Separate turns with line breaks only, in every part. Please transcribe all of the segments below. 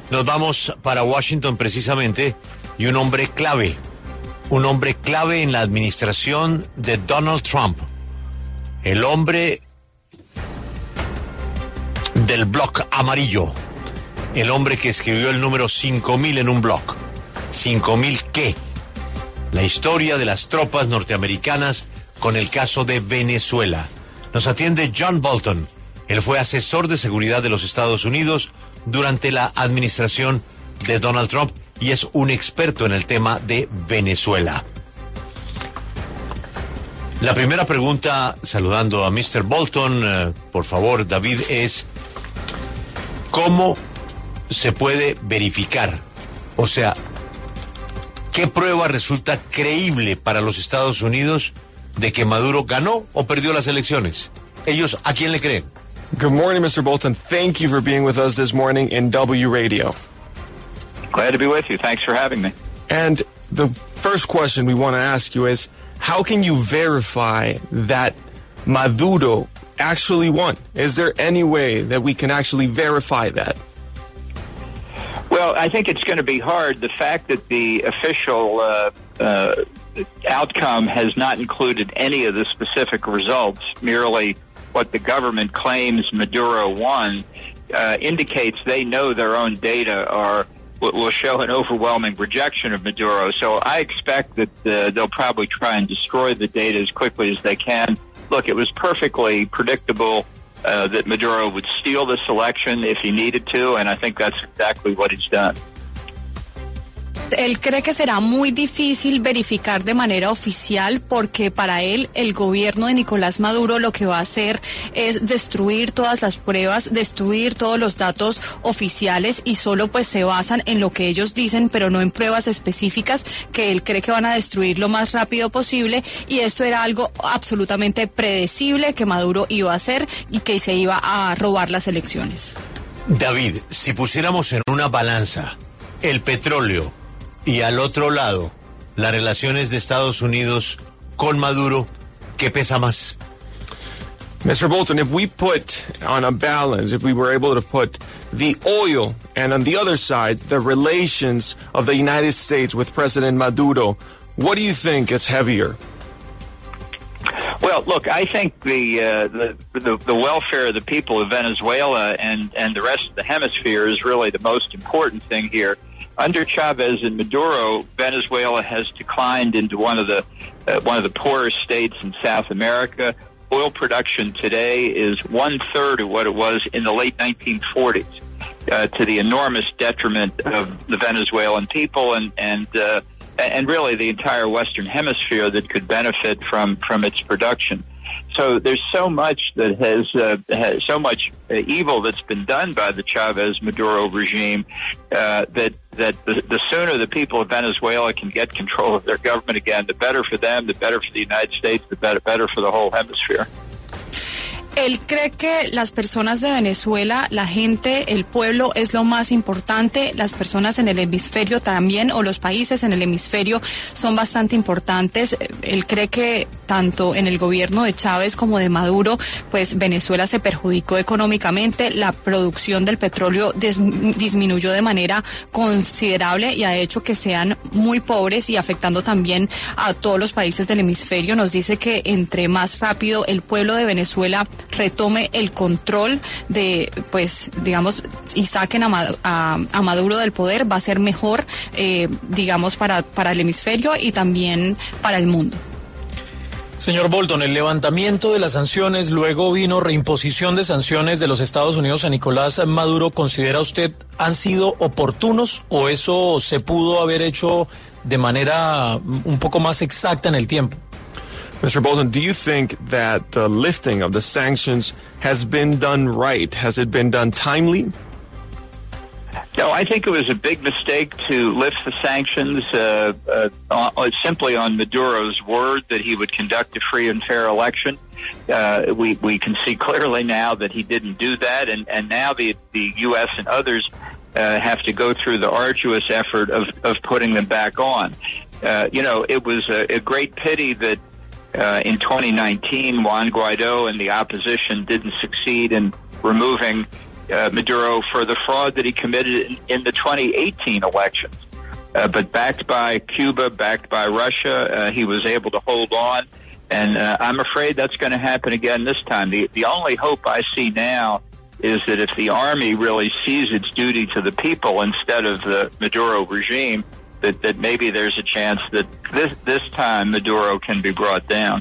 Nos vamos para Washington precisamente, y un hombre clave en la administración de Donald Trump, el hombre del blog amarillo, el hombre que escribió el número 5000 en un blog. ¿5000 qué? La historia de las tropas norteamericanas con el caso de Venezuela. Nos atiende John Bolton. Él fue asesor de seguridad de los Estados Unidos durante la administración de Donald Trump y es un experto en el tema de Venezuela. La primera pregunta, saludando a Mr. Bolton, por favor, David, es ¿cómo se puede verificar? O sea, ¿qué prueba resulta creíble para los Estados Unidos de que Maduro ganó o perdió las elecciones? ¿Ellos a quién le creen?
Good morning, Mr. Bolton. Thank you for being with us this morning in W Radio.
Glad to be with you. Thanks for having me.
And the first question we want to ask you is, how can you verify that Maduro actually won? Is there any way that we can actually verify that?
Well, I think it's going to be hard. The fact that the official outcome has not included any of the specific results, merely what the government claims Maduro won, indicates they know their own data will show an overwhelming rejection of Maduro. So I expect that they'll probably try and destroy the data as quickly as they can. Look, it was perfectly predictable that Maduro would steal this election if he needed to, and I think that's exactly what he's done.
Él cree que será muy difícil verificar de manera oficial porque para él el gobierno de Nicolás Maduro lo que va a hacer es destruir todas las pruebas, destruir todos los datos oficiales y solo pues se basan en lo que ellos dicen pero no en pruebas específicas que él cree que van a destruir lo más rápido posible y esto era algo absolutamente predecible que Maduro iba a hacer y que se iba a robar las elecciones.
David, si pusiéramos en una balanza el petróleo y al otro lado, las relaciones de Estados Unidos con Maduro, ¿qué pesa más?
Mr. Bolton, if we put on a balance, if we were able to put the oil and on the other side, the relations of the United States with President Maduro, what do you think is heavier?
Well, look, I think the welfare of the people of Venezuela and the rest of the hemisphere is really the most important thing here. Under Chavez and Maduro, Venezuela has declined into one of the poorest states in South America. Oil production today is 1/3 of what it was in the late 1940s, to the enormous detriment of the Venezuelan people and really the entire Western Hemisphere that could benefit from its production. So there's so much that has so much evil that's been done by the Chavez-Maduro regime that the sooner the people of Venezuela can get control of their government again, the better for them, the better for the United States, the better for the whole hemisphere.
Él cree que las personas de Venezuela, la gente, el pueblo es lo más importante, las personas en el hemisferio también, o los países en el hemisferio son bastante importantes. Él cree que tanto en el gobierno de Chávez como de Maduro, pues Venezuela se perjudicó económicamente, la producción del petróleo disminuyó de manera considerable y ha hecho que sean muy pobres y afectando también a todos los países del hemisferio. Nos dice que entre más rápido el pueblo de Venezuela retome el control de, pues, digamos, y saquen a Maduro del poder, va a ser mejor, digamos, para el hemisferio y también para el mundo.
Señor Bolton, el levantamiento de las sanciones, luego vino reimposición de sanciones de los Estados Unidos a Nicolás Maduro. ¿Considera usted han sido oportunos o eso se pudo haber hecho de manera un poco más exacta en el tiempo?
Mr. Bolton, do you think that the lifting of the sanctions has been done right? Has it been done timely?
No, I think it was a big mistake to lift the sanctions simply on Maduro's word that he would conduct a free and fair election. We can see clearly now that he didn't do that, and now the U.S. and others have to go through the arduous effort of putting them back on. It was a great pity that in 2019, Juan Guaido and the opposition didn't succeed in removing Maduro for the fraud that he committed in the 2018 elections. But backed by Cuba, backed by Russia, he was able to hold on. And I'm afraid that's going to happen again this time. The only hope I see now is that if the army really sees its duty to the people instead of the Maduro regime, that maybe there's a chance that this time Maduro can be brought down.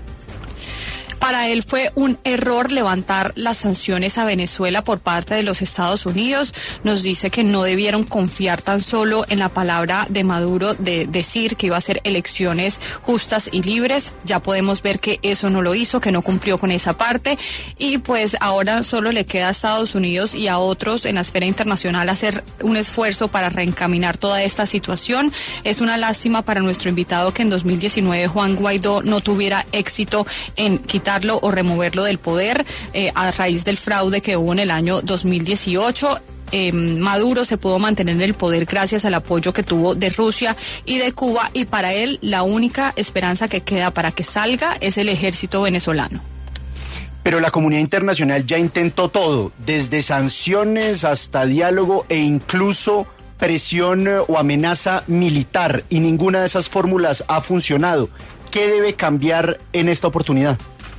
Para él fue un error levantar las sanciones a Venezuela por parte de los Estados Unidos. Nos dice que no debieron confiar tan solo en la palabra de Maduro de decir que iba a ser elecciones justas y libres. Ya podemos ver que eso no lo hizo, que no cumplió con esa parte. Y pues ahora solo le queda a Estados Unidos y a otros en la esfera internacional hacer un esfuerzo para reencaminar toda esta situación. Es una lástima para nuestro invitado que en 2019 Juan Guaidó no tuviera éxito en quitarlo o removerlo del poder a raíz del fraude que hubo en el año 2018. Maduro se pudo mantener en el poder gracias al apoyo que tuvo de Rusia y de Cuba, y para él la única esperanza que queda para que salga es el ejército venezolano.
Pero la comunidad internacional ya intentó todo, desde sanciones hasta diálogo e incluso presión o amenaza militar, y ninguna de esas fórmulas ha funcionado. ¿Qué debe cambiar en esta oportunidad?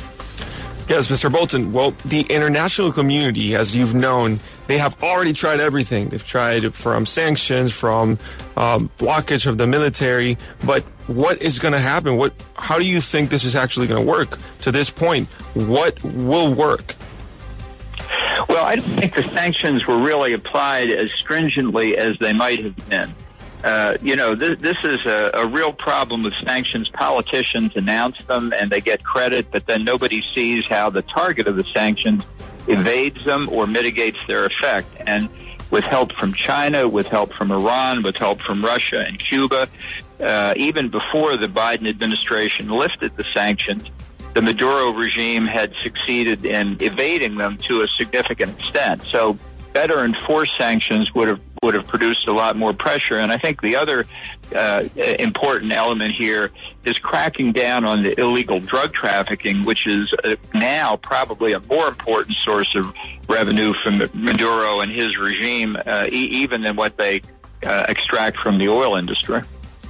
Yes, Mr. Bolton. Well, the international community, as you've known, they have already tried everything. They've tried from sanctions, from blockage of the military. But what is going to happen? How do you think this is actually going to work to this point? What will work?
Well, I don't think the sanctions were really applied as stringently as they might have been. This is a real problem with sanctions. Politicians announce them and they get credit, but then nobody sees how the target of the sanctions evades them or mitigates their effect. And with help from China, with help from Iran, with help from Russia and Cuba, even before the Biden administration lifted the sanctions, the Maduro regime had succeeded in evading them to a significant extent. So better enforced sanctions would have produced a lot more pressure. And I think the other important element here is cracking down on the illegal drug trafficking, which is now probably a more important source of revenue from Maduro and his regime, even than what they extract from the oil industry.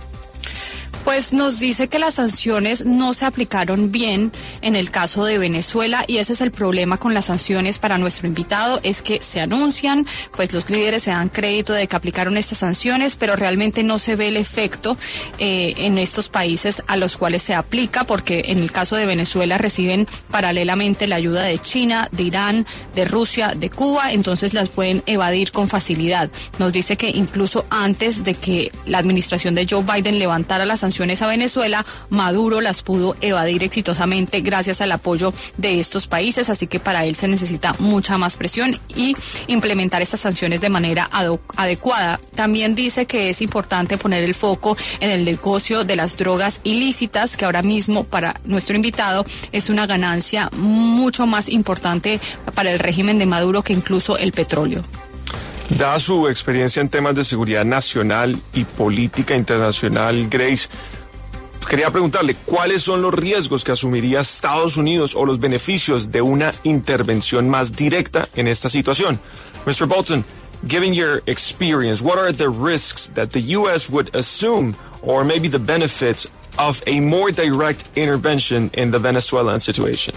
Pues nos dice que las sanciones no se aplicaron bien en el caso de Venezuela, y ese es el problema con las sanciones para nuestro invitado, es que se anuncian, pues los líderes se dan crédito de que aplicaron estas sanciones, pero realmente no se ve el efecto en estos países a los cuales se aplica, porque en el caso de Venezuela reciben paralelamente la ayuda de China, de Irán, de Rusia, de Cuba, entonces las pueden evadir con facilidad. Nos dice que incluso antes de que la administración de Joe Biden levantara las sanciones a Venezuela, Maduro las pudo evadir exitosamente gracias al apoyo de estos países, así que para él se necesita mucha más presión y implementar estas sanciones de manera adecuada. También dice que es importante poner el foco en el negocio de las drogas ilícitas, que ahora mismo para nuestro invitado es una ganancia mucho más importante para el régimen de Maduro que incluso el petróleo.
Dada su experiencia en temas de seguridad nacional y política internacional, Grace, quería preguntarle cuáles son los riesgos que asumiría Estados Unidos o los beneficios de una intervención más directa en esta situación. Mr. Bolton, given your experience, what are the risks that the U.S. would assume, or maybe the benefits of a more direct intervention in the Venezuelan situation?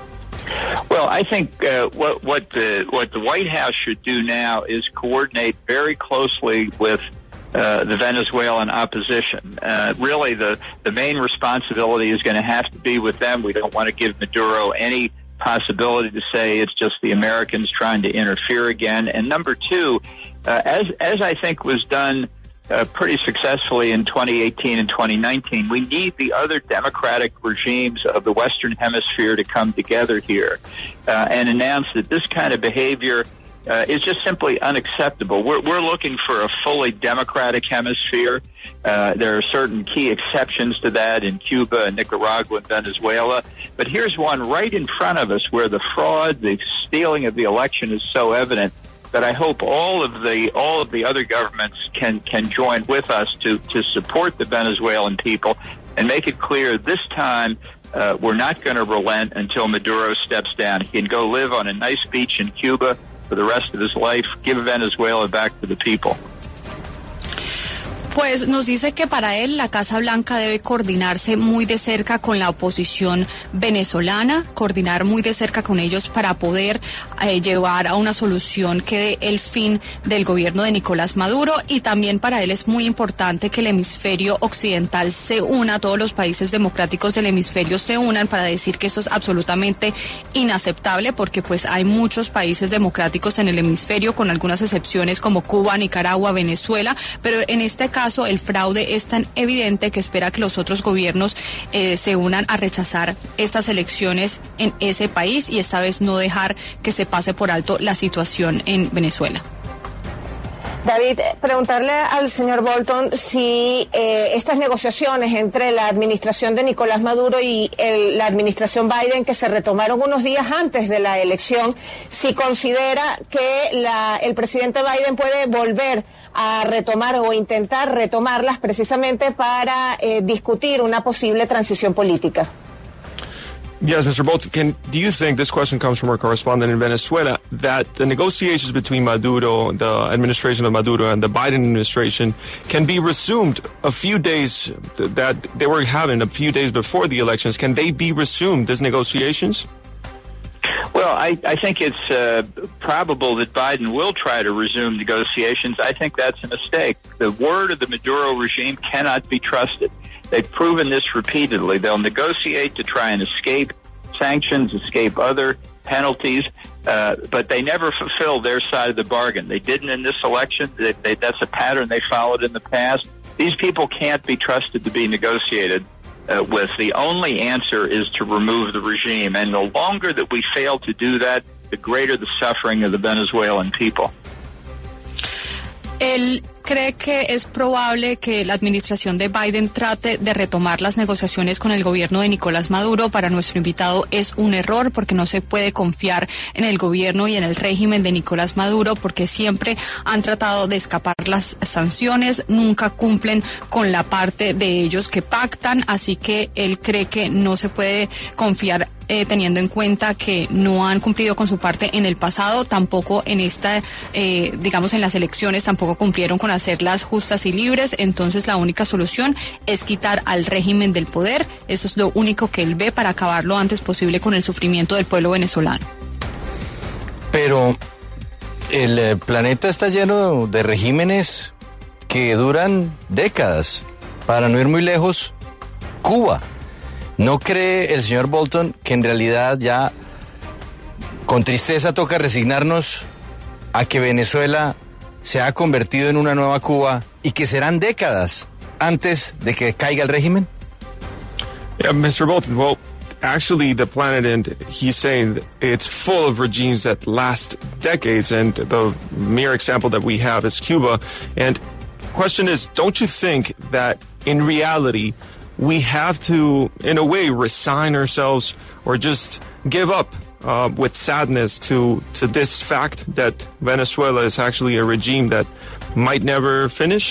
Well, I think what the White House should do now is coordinate very closely with the Venezuelan opposition. Really, the main responsibility is going to have to be with them. We don't want to give Maduro any possibility to say it's just the Americans trying to interfere again. And number two, as I think was done pretty successfully in 2018 and 2019, we need the other democratic regimes of the Western Hemisphere to come together here and announce that this kind of behavior is just simply unacceptable. We're looking for a fully democratic hemisphere. There are certain key exceptions to that in Cuba and Nicaragua and Venezuela. But here's one right in front of us where the fraud, the stealing of the election is so evident that I hope all of the other governments can join with us to support the Venezuelan people and make it clear this time we're not going to relent until Maduro steps down. He can go live on a nice beach in Cuba for the rest of his life, give Venezuela back to the people.
Pues nos dice que para él la Casa Blanca debe coordinarse muy de cerca con la oposición venezolana, coordinar muy de cerca con ellos para poder llevar a una solución que dé el fin del gobierno de Nicolás Maduro, y también para él es muy importante que el hemisferio occidental se una, todos los países democráticos del hemisferio se unan para decir que esto es absolutamente inaceptable, porque pues hay muchos países democráticos en el hemisferio, con algunas excepciones como Cuba, Nicaragua, Venezuela, pero en este caso el fraude es tan evidente que espera que los otros gobiernos se unan a rechazar estas elecciones en ese país y esta vez no dejar que se pase por alto la situación en Venezuela.
David, preguntarle al señor Bolton si estas negociaciones entre la administración de Nicolás Maduro y la administración Biden, que se retomaron unos días antes de la elección, si considera que el presidente Biden puede volver a retomar o intentar retomarlas precisamente para discutir una posible transición política.
Yes, Mr. Bolton, do you think, this question comes from our correspondent in Venezuela, that the negotiations between Maduro, the administration of Maduro, and the Biden administration can be resumed a few days, that they were having a few days before the elections? Can they be resumed, these negotiations?
Well, I think it's probable that Biden will try to resume negotiations. I think that's a mistake. The word of the Maduro regime cannot be trusted. They've proven this repeatedly. They'll negotiate to try and escape sanctions, escape other penalties, but they never fulfill their side of the bargain. They didn't in this election. That's a pattern they followed in the past. These people can't be trusted to be negotiated with. The only answer is to remove the regime. And the longer that we fail to do that, the greater the suffering of the Venezuelan people.
Él cree que es probable que la administración de Biden trate de retomar las negociaciones con el gobierno de Nicolás Maduro. Para nuestro invitado es un error, porque no se puede confiar en el gobierno y en el régimen de Nicolás Maduro, porque siempre han tratado de escapar las sanciones, nunca cumplen con la parte de ellos que pactan, así que él cree que no se puede confiar teniendo en cuenta que no han cumplido con su parte en el pasado, tampoco en digamos en las elecciones, tampoco cumplieron con hacerlas justas y libres. Entonces la única solución es quitar al régimen del poder. Eso es lo único que él ve para acabar lo antes posible con el sufrimiento del pueblo venezolano.
Pero el planeta está lleno de regímenes que duran décadas. Para no ir muy lejos, Cuba. ¿No cree el señor Bolton que en realidad ya con tristeza toca resignarnos a que Venezuela se ha convertido en una nueva Cuba y que serán décadas antes de que caiga el régimen?
Yeah, Mr. Bolton, well, actually the planet, and he's saying it's full of regimes that last decades, and the mere example that we have is Cuba. And question is, don't you think that in reality we have to, in a way, resign ourselves or just give up with sadness to this fact that Venezuela is actually a regime that might never finish?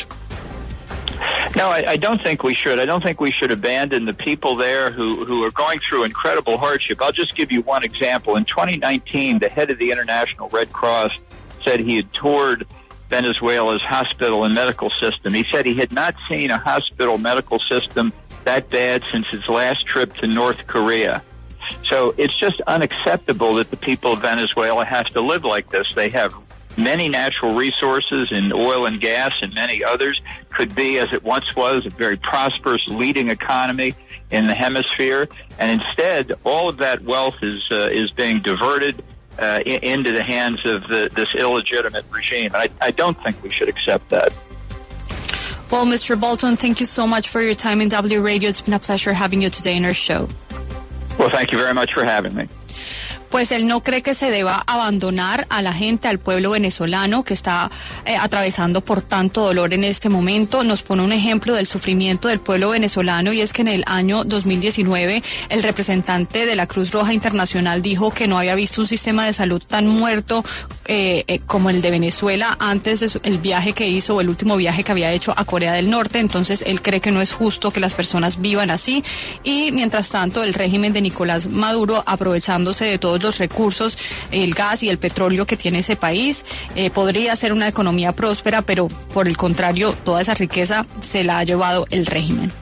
No, I don't think we should. I don't think we should abandon the people there who are going through incredible hardship. I'll just give you one example. In 2019, the head of the International Red Cross said he had toured Venezuela's hospital and medical system. He said he had not seen a hospital medical system that bad since his last trip to North Korea. So it's just unacceptable that the people of Venezuela have to live like this. They have many natural resources in oil and gas and many others. Could be, as it once was, a very prosperous leading economy in the hemisphere. And instead, all of that wealth is being diverted into the hands of this illegitimate regime. I don't think we should accept that.
Well, Mr. Bolton, thank you so much for your time in W Radio. It's been a pleasure having you today in our show.
Well, thank you very much for having me.
Pues él no cree que se deba abandonar a la gente, al pueblo venezolano que está atravesando por tanto dolor en este momento. Nos pone un ejemplo del sufrimiento del pueblo venezolano, y es que en el año 2019 el representante de la Cruz Roja Internacional dijo que no había visto un sistema de salud tan muerto como el de Venezuela antes de el viaje que hizo, o el último viaje que había hecho a Corea del Norte. Entonces él cree que no es justo que las personas vivan así, y mientras tanto el régimen de Nicolás Maduro, aprovechándose de todo todos los recursos, el gas y el petróleo que tiene ese país. Podría ser una economía próspera, pero por el contrario, toda esa riqueza se la ha llevado el régimen.